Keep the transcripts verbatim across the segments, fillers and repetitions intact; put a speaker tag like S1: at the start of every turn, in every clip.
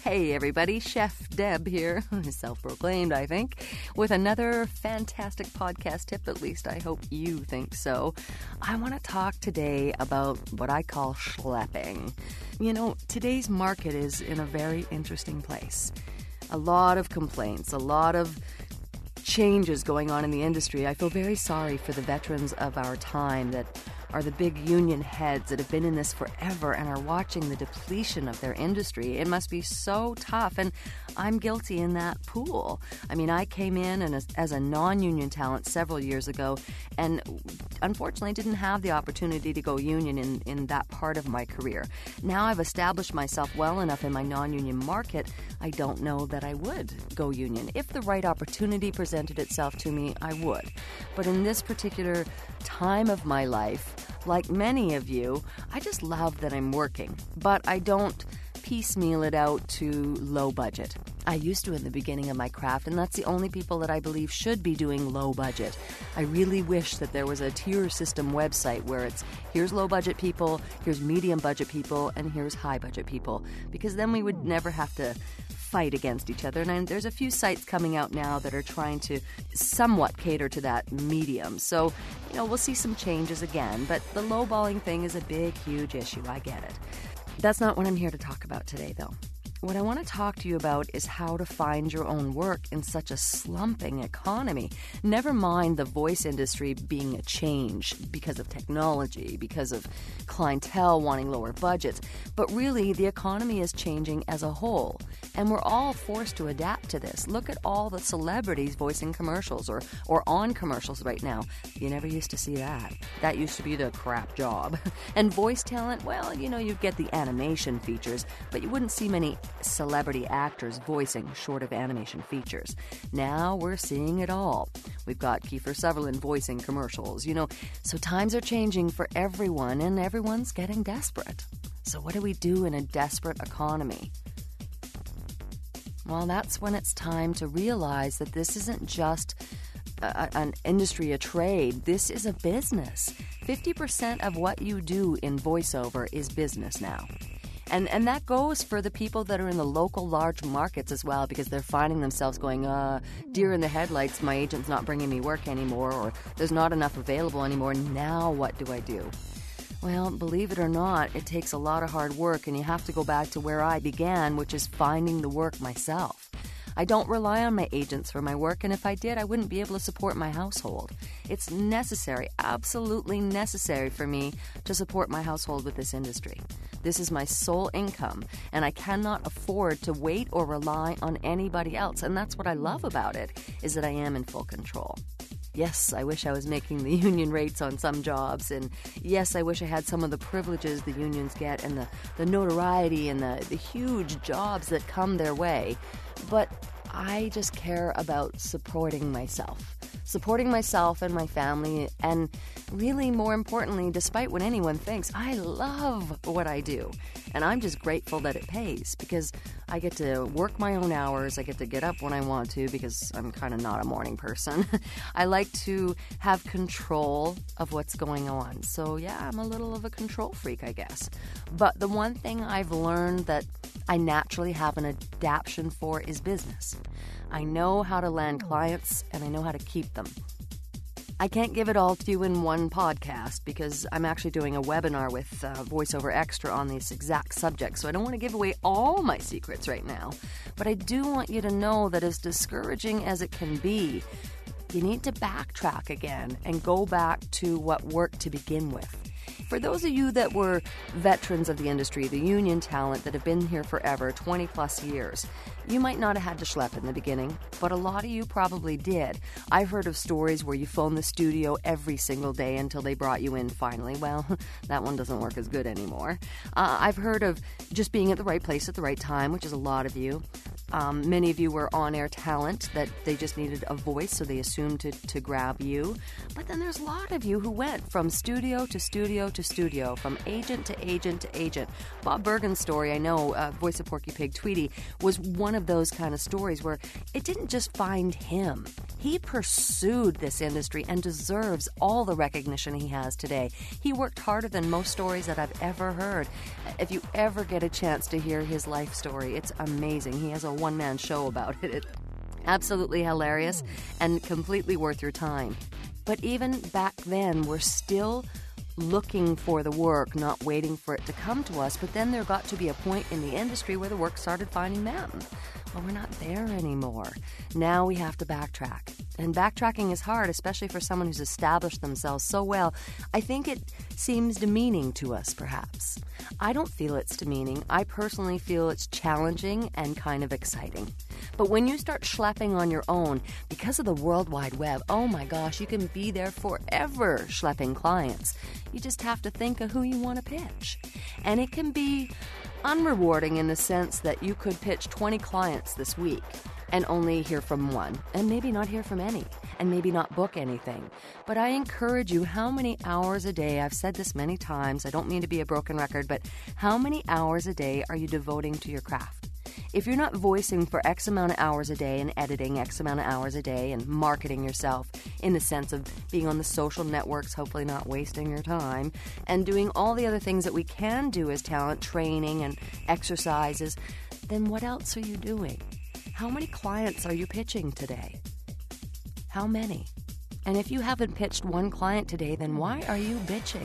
S1: Hey everybody, Chef Deb here, self-proclaimed I think, with another fantastic podcast tip, at least I hope you think so. I want to talk today about what I call schlepping. You know, today's market is in a very interesting place. A lot of complaints, a lot of changes going on in the industry. I feel very sorry for the veterans of our time that are the big union heads that have been in this forever and are watching the depletion of their industry. It must be so tough, and I'm guilty in that pool. I mean, I came in and as, as a non-union talent several years ago and unfortunately didn't have the opportunity to go union in, in that part of my career. Now I've established myself well enough in my non-union market, I don't know that I would go union. If the right opportunity presented itself to me, I would. But in this particular time of my life, like many of you, I just love that I'm working, but I don't piecemeal it out to low budget. I used to in the beginning of my craft, and that's the only people that I believe should be doing low budget. I really wish that there was a tier system website where it's here's low budget people, here's medium budget people, and here's high budget people, because then we would never have to fight against each other. And there's a few sites coming out now that are trying to somewhat cater to that medium. So, you know, we'll see some changes again, but the lowballing thing is a big, huge issue. I get it. That's not what I'm here to talk about today, though. What I want to talk to you about is how to find your own work in such a slumping economy. Never mind the voice industry being a change because of technology, because of clientele wanting lower budgets, but really the economy is changing as a whole, and we're all forced to adapt to this. Look at all the celebrities voicing commercials or, or on commercials right now. You never used to see that. That used to be the crap job. And voice talent, well, you know, you'd get the animation features, but you wouldn't see many celebrity actors voicing short of animation features. Now we're seeing it all. We've got Kiefer Sutherland voicing commercials, you know, so times are changing for everyone and everyone's getting desperate. So what do we do in a desperate economy? Well, that's when it's time to realize that this isn't just a, an industry, a trade. This is a business. fifty percent of what you do in voiceover is business now. And and that goes for the people that are in the local large markets as well, because they're finding themselves going, uh, deer in the headlights, my agent's not bringing me work anymore, or there's not enough available anymore. Now what do I do? Well, believe it or not, it takes a lot of hard work, and you have to go back to where I began, which is finding the work myself. I don't rely on my agents for my work, and if I did, I wouldn't be able to support my household. It's necessary, absolutely necessary for me to support my household with this industry. This is my sole income, and I cannot afford to wait or rely on anybody else, and that's what I love about it, is that I am in full control. Yes, I wish I was making the union rates on some jobs, and yes, I wish I had some of the privileges the unions get and the, the notoriety and the, the huge jobs that come their way. But I just care about supporting myself. Supporting myself and my family, and really more importantly, despite what anyone thinks, I love what I do. And I'm just grateful that it pays, because I get to work my own hours, I get to get up when I want to, because I'm kind of not a morning person. I like to have control of what's going on. So yeah, I'm a little of a control freak, I guess. But the one thing I've learned that I naturally have an adaptation for is business. I know how to land clients, and I know how to keep them. I can't give it all to you in one podcast because I'm actually doing a webinar with uh, VoiceOver Extra on this exact subject, so I don't want to give away all my secrets right now. But I do want you to know that as discouraging as it can be, you need to backtrack again and go back to what worked to begin with. For those of you that were veterans of the industry, the union talent that have been here forever, twenty plus years, you might not have had to schlep in the beginning, but a lot of you probably did. I've heard of stories where you phoned the studio every single day until they brought you in finally. Well, that one doesn't work as good anymore. Uh, I've heard of just being at the right place at the right time, which is a lot of you. Um, many of you were on-air talent that they just needed a voice, so they assumed to, to grab you. But then there's a lot of you who went from studio to studio to studio, from agent to agent to agent. Bob Bergen's story, I know, uh, voice of Porky Pig Tweety, was one of those kind of stories where it didn't just find him. He pursued this industry and deserves all the recognition he has today. He worked harder than most stories that I've ever heard. If you ever get a chance to hear his life story, it's amazing. He has a one-man show about it. It's absolutely hilarious and completely worth your time. But even back then, we're still looking for the work, not waiting for it to come to us. But then there got to be a point in the industry where the work started finding them. Well, we're not there anymore. Now we have to backtrack. And backtracking is hard, especially for someone who's established themselves so well. I think it seems demeaning to us, perhaps. I don't feel it's demeaning. I personally feel it's challenging and kind of exciting. But when you start schlepping on your own, because of the World Wide Web, oh my gosh, you can be there forever schlepping clients. You just have to think of who you want to pitch. And it can be unrewarding in the sense that you could pitch twenty clients this week and only hear from one, and maybe not hear from any, and maybe not book anything. But I encourage you, how many hours a day, I've said this many times, I don't mean to be a broken record, but how many hours a day are you devoting to your craft? If you're not voicing for X amount of hours a day and editing X amount of hours a day and marketing yourself in the sense of being on the social networks, hopefully not wasting your time, and doing all the other things that we can do as talent, training and exercises, then what else are you doing? How many clients are you pitching today? How many? And if you haven't pitched one client today, then why are you bitching?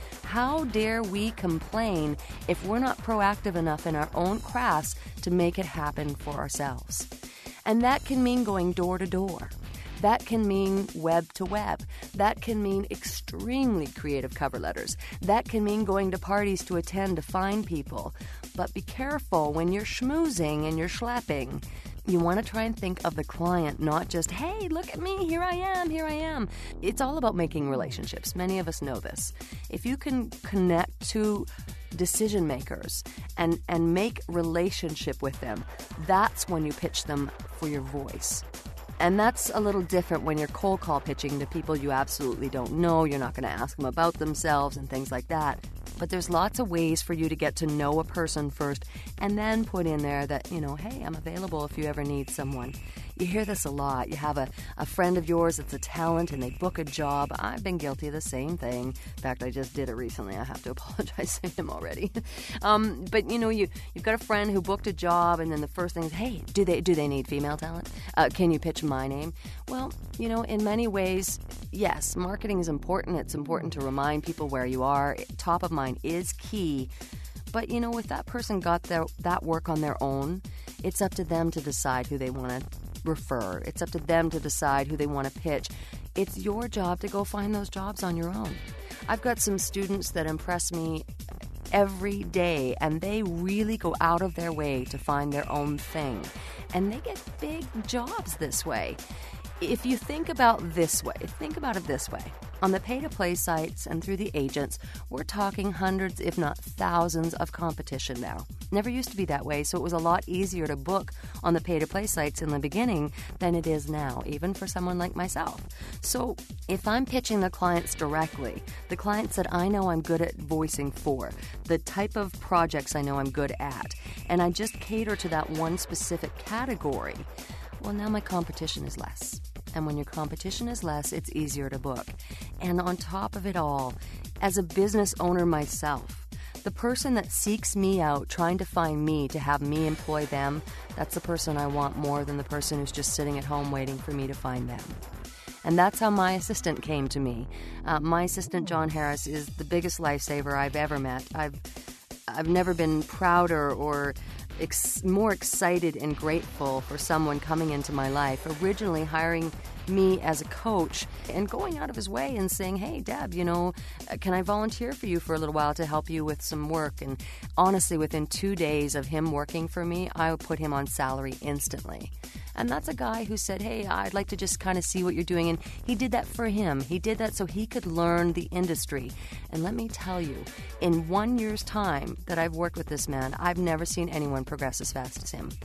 S1: How dare we complain if we're not proactive enough in our own crafts to make it happen for ourselves? And that can mean going door to door. That can mean web to web. That can mean extremely creative cover letters. That can mean going to parties to attend to find people. But be careful when you're schmoozing and you're schlepping. You want to try and think of the client, not just, hey, look at me, here I am, here I am. It's all about making relationships. Many of us know this. If you can connect to decision makers and, and make relationship with them, that's when you pitch them for your voice. And that's a little different when you're cold call pitching to people you absolutely don't know. You're not going to ask them about themselves and things like that. But there's lots of ways for you to get to know a person first and then put in there that, you know, hey, I'm available if you ever need someone. You hear this a lot. You have a, a friend of yours that's a talent and they book a job. I've been guilty of the same thing. In fact, I just did it recently. I have to apologize to him already. um, but, you know, you, you've got a friend who booked a job and then the first thing is, hey, do they, do they need female talent? Uh, can you pitch my name? Well, you know, in many ways, yes, marketing is important. It's important to remind people where you are. Top of mind is key. But, you know, if that person got their, that work on their own, it's up to them to decide who they want to refer. It's up to them to decide who they want to pitch. It's your job to go find those jobs on your own. I've got some students that impress me every day, and they really go out of their way to find their own thing. And they get big jobs this way. If you think about this way, think about it this way. On the pay-to-play sites and through the agents, we're talking hundreds, if not thousands, of competition now. Never used to be that way, so it was a lot easier to book on the pay-to-play sites in the beginning than it is now, even for someone like myself. So if I'm pitching the clients directly, the clients that I know I'm good at voicing for, the type of projects I know I'm good at, and I just cater to that one specific category, well, now my competition is less. And when your competition is less, it's easier to book. And on top of it all, as a business owner myself, the person that seeks me out trying to find me to have me employ them, that's the person I want more than the person who's just sitting at home waiting for me to find them. And that's how my assistant came to me. Uh, my assistant, John Harris, is the biggest lifesaver I've ever met. I've, I've never been prouder or Ex- more excited and grateful for someone coming into my life, originally hiring me as a coach and going out of his way and saying, hey, Deb, you know, can I volunteer for you for a little while to help you with some work? And honestly, within two days of him working for me, I would put him on salary instantly. And that's a guy who said, hey, I'd like to just kind of see what you're doing. And he did that for him. He did that so he could learn the industry. And let me tell you, in one year's time that I've worked with this man, I've never seen anyone progress as fast as him.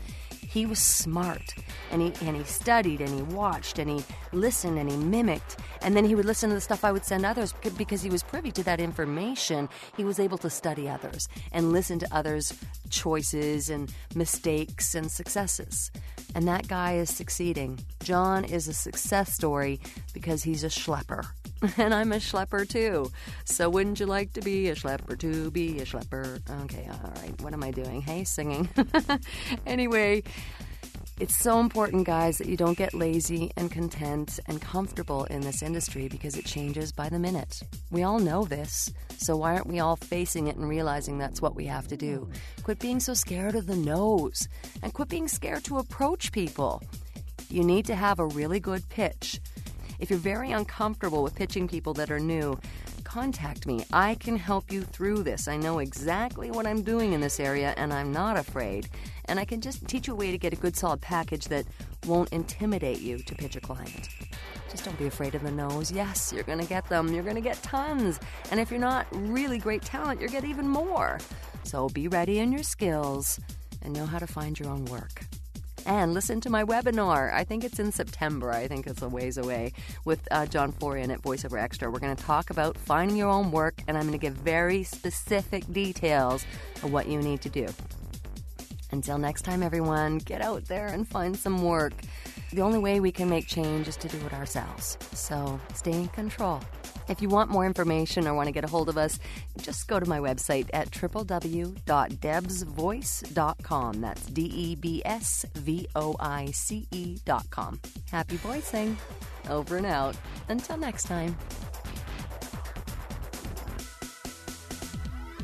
S1: He was smart, and he and he studied, and he watched, and he listened, and he mimicked, and then he would listen to the stuff I would send others because he was privy to that information. He was able to study others and listen to others' choices and mistakes and successes. And that guy is succeeding. John is a success story because he's a schlepper. And I'm a schlepper too. So wouldn't you like to be a schlepper to be a schlepper? Okay, all right. What am I doing? Hey, singing. Anyway, it's so important, guys, that you don't get lazy and content and comfortable in this industry because it changes by the minute. We all know this, so why aren't we all facing it and realizing that's what we have to do? Quit being so scared of the no's and quit being scared to approach people. You need to have a really good pitch. If you're very uncomfortable with pitching people that are new, contact me. I can help you through this. I know exactly what I'm doing in this area, and I'm not afraid. And I can just teach you a way to get a good, solid package that won't intimidate you to pitch a client. Just don't be afraid of the no's. Yes, you're going to get them. You're going to get tons. And if you're not really great talent, you'll get even more. So be ready in your skills and know how to find your own work. And listen to my webinar. I think it's in September. I think it's a ways away with uh, John Florian at VoiceOver Extra. We're going to talk about finding your own work, and I'm going to give very specific details of what you need to do. Until next time, everyone, get out there and find some work. The only way we can make change is to do it ourselves. So stay in control. If you want more information or want to get a hold of us, just go to my website at w w w dot debs voice dot com. That's D E B S V O I C E dot com. Happy voicing. Over and out. Until next time.